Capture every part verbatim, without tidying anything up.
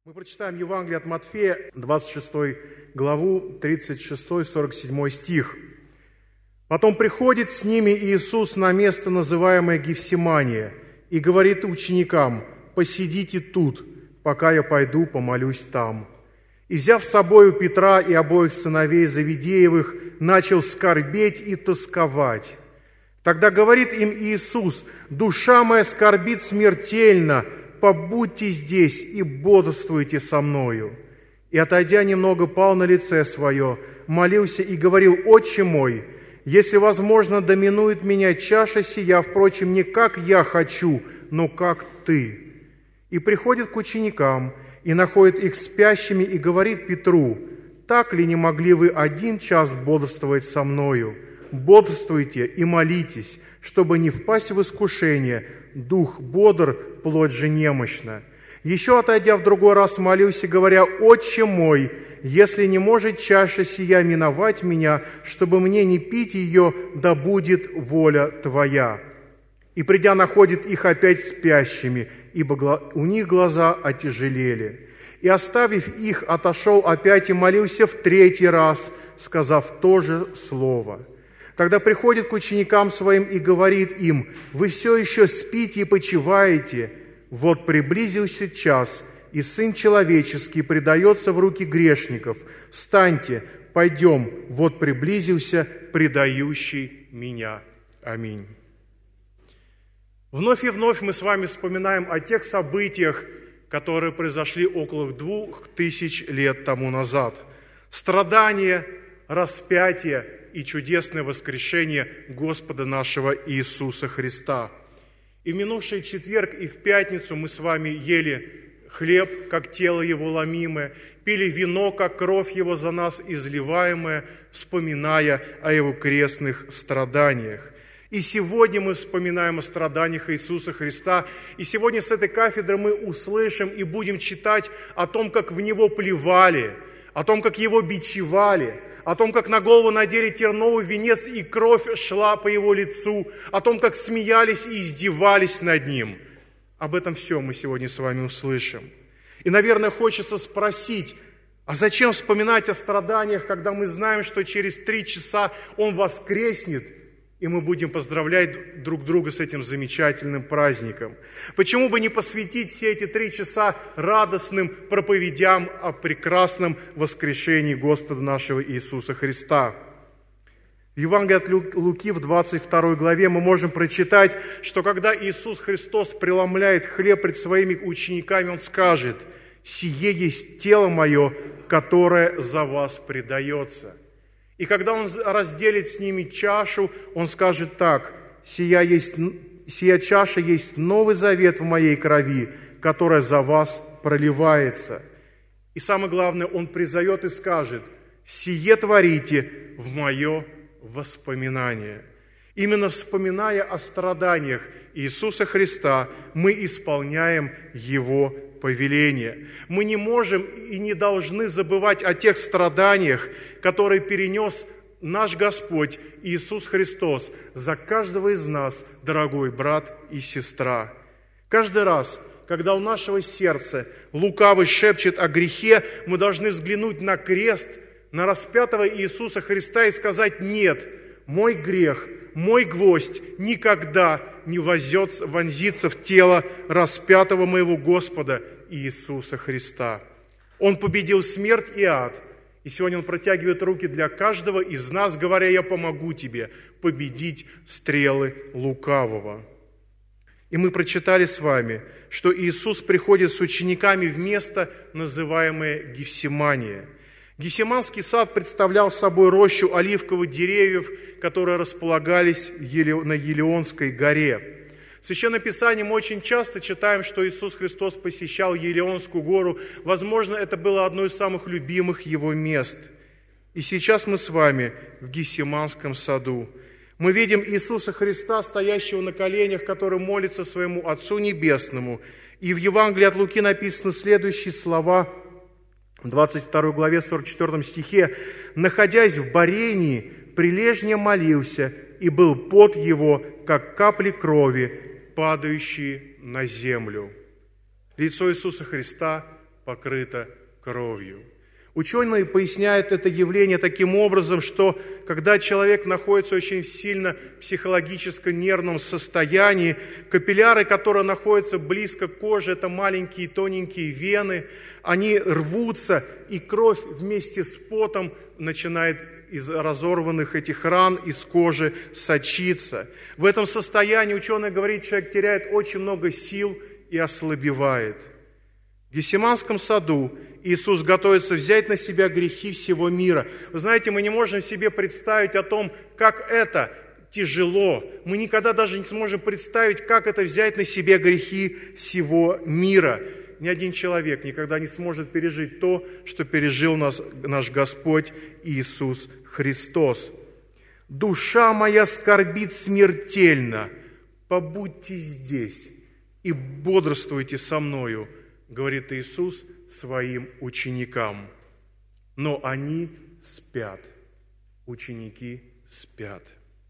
Мы прочитаем Евангелие от Матфея, двадцать шестую главу, тридцать шестой сорок седьмой стих. «Потом приходит с ними Иисус на место, называемое Гефсимания, и говорит ученикам: посидите тут, пока я пойду помолюсь там. И, взяв с собою Петра и обоих сыновей Завидеевых, начал скорбеть и тосковать. Тогда говорит им Иисус: душа моя скорбит смертельно, побудьте здесь и бодрствуйте со мною. И, отойдя немного, пал на лице свое, молился и говорил: Отче мой, если возможно, доминует меня чаша сия, впрочем, не как я хочу, но как Ты. И приходит к ученикам, и находит их спящими, и говорит Петру: так ли не могли вы один час бодрствовать со мною? Бодрствуйте и молитесь, чтобы не впасть в искушение. Дух бодр, плоть же немощна. Еще, отойдя в другой раз, молился, говоря: Отче мой, если не может чаша сия миновать меня, чтобы мне не пить ее, да будет воля Твоя. И, придя, находит их опять спящими, ибо у них глаза отяжелели. И, оставив их, отошел опять и молился в третий раз, сказав то же слово. Тогда приходит к ученикам своим и говорит им: вы все еще спите и почиваете? Вот приблизился час, и Сын Человеческий предается в руки грешников. Встаньте, пойдем, вот приблизился предающий меня. Аминь». Вновь и вновь мы с вами вспоминаем о тех событиях, которые произошли около двух тысяч лет тому назад. Страдания, распятие и чудесное воскрешение Господа нашего Иисуса Христа. И в минувший четверг и в пятницу мы с вами ели хлеб, как тело Его ломимое, пили вино, как кровь Его за нас изливаемая, вспоминая о Его крестных страданиях. И сегодня мы вспоминаем о страданиях Иисуса Христа. И сегодня с этой кафедры мы услышим и будем читать о том, как в Него плевали, о том, как Его бичевали, о том, как на голову надели терновый венец и кровь шла по Его лицу, о том, как смеялись и издевались над Ним. Об этом все мы сегодня с вами услышим. И, наверное, хочется спросить: а зачем вспоминать о страданиях, когда мы знаем, что через три часа Он воскреснет, и мы будем поздравлять друг друга с этим замечательным праздником? Почему бы не посвятить все эти три часа радостным проповедям о прекрасном воскрешении Господа нашего Иисуса Христа? В Евангелии от Луки в двадцать второй главе мы можем прочитать, что когда Иисус Христос преломляет хлеб пред своими учениками, Он скажет: «Сие есть тело Мое, которое за вас предается». И когда Он разделит с ними чашу, Он скажет так: «Сия, есть, сия чаша есть новый завет в Моей крови, которая за вас проливается». И самое главное, Он призовет и скажет: «Сие творите в Мое воспоминание». Именно вспоминая о страданиях Иисуса Христа, мы исполняем Его повеление. Мы не можем и не должны забывать о тех страданиях, которые перенес наш Господь Иисус Христос за каждого из нас, дорогой брат и сестра. Каждый раз, когда у нашего сердца лукавый шепчет о грехе, мы должны взглянуть на крест, на распятого Иисуса Христа и сказать: нет, мой грех, мой гвоздь никогда не вонзится в тело распятого моего Господа Иисуса Христа. Он победил смерть и ад. И сегодня Он протягивает руки для каждого из нас, говоря: я помогу тебе победить стрелы лукавого. И мы прочитали с вами, что Иисус приходит с учениками в место, называемое Гефсимания. Гефсиманский сад представлял собой рощу оливковых деревьев, которые располагались на Елеонской горе. В Священном Писании мы очень часто читаем, что Иисус Христос посещал Елеонскую гору. Возможно, это было одно из самых любимых Его мест. И сейчас мы с вами в Гефсиманском саду. Мы видим Иисуса Христа, стоящего на коленях, который молится своему Отцу Небесному. И в Евангелии от Луки написаны следующие слова в двадцать второй главе, сорок четвёртом стихе: «Находясь в борении, прилежно молился, и был пот его, как капли крови, падающие на землю». Лицо Иисуса Христа покрыта кровью. Ученые поясняют это явление таким образом, что когда человек находится в очень сильно психологически-нервном состоянии, капилляры, которые находятся близко к коже, это маленькие тоненькие вены, они рвутся, и кровь вместе с потом начинает из разорванных этих ран, из кожи сочиться. В этом состоянии, ученый говорит, человек теряет очень много сил и ослабевает. В Гефсиманском саду Иисус готовится взять на себя грехи всего мира. Вы знаете, мы не можем себе представить о том, как это тяжело. Мы никогда даже не сможем представить, как это взять на себя грехи всего мира. Ни один человек никогда не сможет пережить то, что пережил нас, наш Господь Иисус Христос. «Душа моя скорбит смертельно, побудьте здесь и бодрствуйте со мною», говорит Иисус своим ученикам. Но они спят, ученики спят.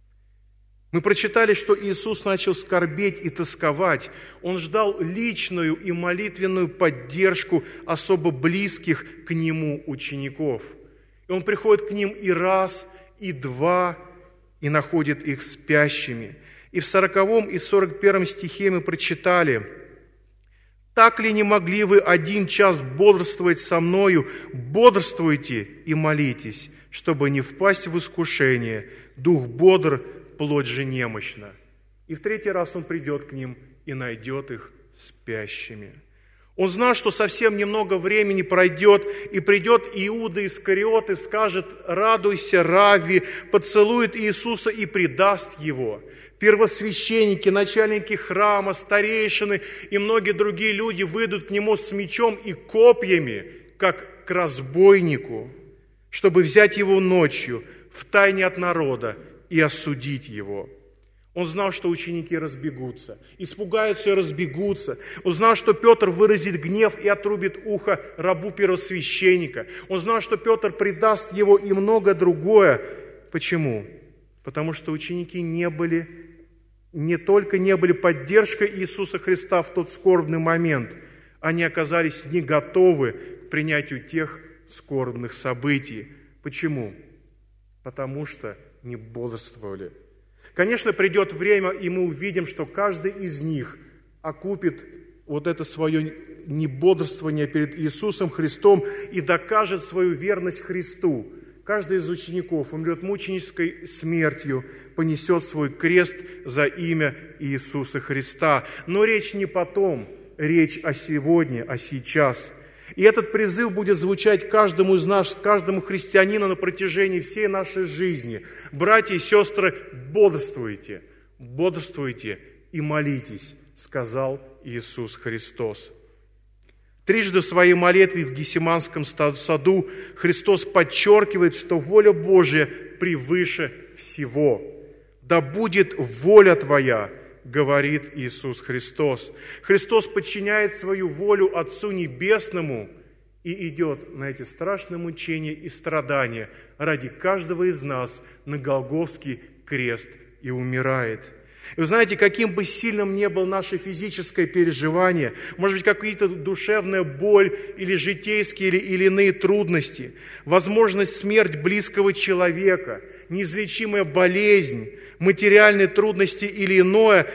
Мы прочитали, что Иисус начал скорбеть и тосковать. Он ждал личную и молитвенную поддержку особо близких к Нему учеников. И Он приходит к ним и раз, и два, и находит их спящими. И в сороковом и сорок первом стихе мы прочитали: «Так ли не могли вы один час бодрствовать со мною? Бодрствуйте и молитесь, чтобы не впасть в искушение. Дух бодр, плоть же немощна». И в третий раз Он придет к ним и найдет их спящими. Он знал, что совсем немного времени пройдет, и придет Иуда Искариот и скажет: «Радуйся, Равви», поцелует Иисуса и предаст Его. Первосвященники, начальники храма, старейшины и многие другие люди выйдут к Нему с мечом и копьями, как к разбойнику, чтобы взять Его ночью, втайне от народа, и осудить Его. Он знал, что ученики разбегутся, испугаются и разбегутся. Он знал, что Петр выразит гнев и отрубит ухо рабу первосвященника. Он знал, что Петр предаст его и многое другое. Почему? Потому что ученики не были, не только не были поддержкой Иисуса Христа в тот скорбный момент, они оказались не готовы к принятию тех скорбных событий. Почему? Потому что не бодрствовали. Конечно, придет время, и мы увидим, что каждый из них окупит вот это свое небодрствование перед Иисусом Христом и докажет свою верность Христу. Каждый из учеников умрет мученической смертью, понесет свой крест за имя Иисуса Христа. Но речь не потом, речь о сегодня, о сейчас. И этот призыв будет звучать каждому из нас, каждому христианину на протяжении всей нашей жизни. Братья и сестры, бодрствуйте, бодрствуйте и молитесь, сказал Иисус Христос. Трижды в своей молитве в Гефсиманском саду Христос подчеркивает, что воля Божия превыше всего. «Да будет воля Твоя», говорит Иисус Христос. Христос подчиняет свою волю Отцу Небесному и идет на эти страшные мучения и страдания ради каждого из нас на Голгофский крест и умирает. И вы знаете, каким бы сильным ни было наше физическое переживание, может быть, какая-то душевная боль или житейские или, или иные трудности, возможность смерти близкого человека, неизлечимая болезнь, материальные трудности или иное,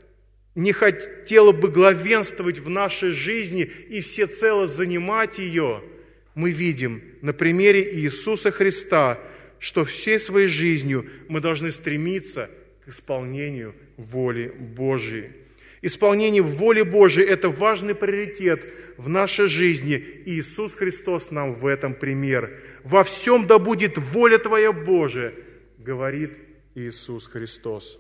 не хотело бы главенствовать в нашей жизни и всецело занимать ее, мы видим на примере Иисуса Христа, что всей своей жизнью мы должны стремиться к исполнению воли Божией. Исполнение воли Божией – это важный приоритет в нашей жизни. И Иисус Христос нам в этом пример. «Во всем да будет воля Твоя, Божия», говорит Иисус Христос.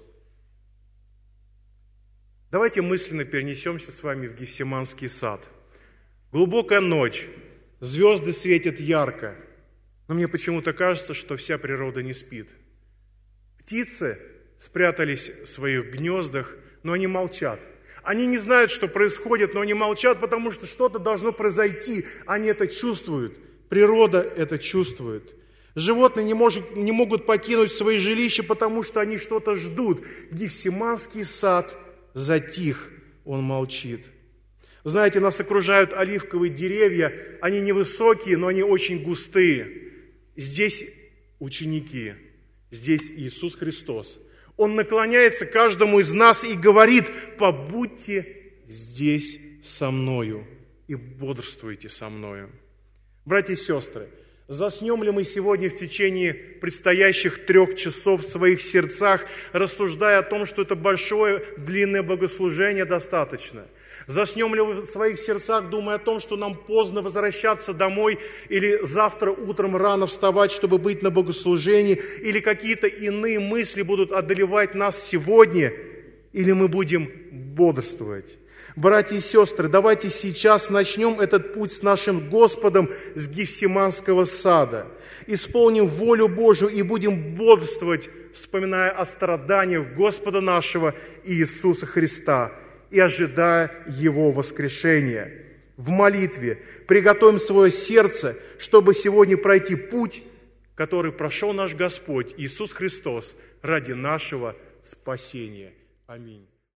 Давайте мысленно перенесемся с вами в Гефсиманский сад. Глубокая ночь, звезды светят ярко, но мне почему-то кажется, что вся природа не спит. Птицы спрятались в своих гнездах, но они молчат. Они не знают, что происходит, но они молчат, потому что что-то должно произойти. Они это чувствуют. Природа это чувствует. Животные не, может, не могут покинуть свои жилища, потому что они что-то ждут. Гефсиманский сад затих, он молчит. Знаете, нас окружают оливковые деревья, они невысокие, но они очень густые. Здесь ученики, здесь Иисус Христос. Он наклоняется к каждому из нас и говорит: побудьте здесь со мною и бодрствуйте со мною. Братья и сестры, заснем ли мы сегодня в течение предстоящих трех часов в своих сердцах, рассуждая о том, что это большое, длинное богослужение достаточно? Заснем ли в своих сердцах, думая о том, что нам поздно возвращаться домой, или завтра утром рано вставать, чтобы быть на богослужении, или какие-то иные мысли будут одолевать нас сегодня, или мы будем бодрствовать? Братья и сестры, давайте сейчас начнем этот путь с нашим Господом с Гефсиманского сада. Исполним волю Божию и будем бодрствовать, вспоминая о страданиях Господа нашего Иисуса Христа и ожидая Его воскрешения. В молитве приготовим свое сердце, чтобы сегодня пройти путь, который прошел наш Господь Иисус Христос ради нашего спасения. Аминь.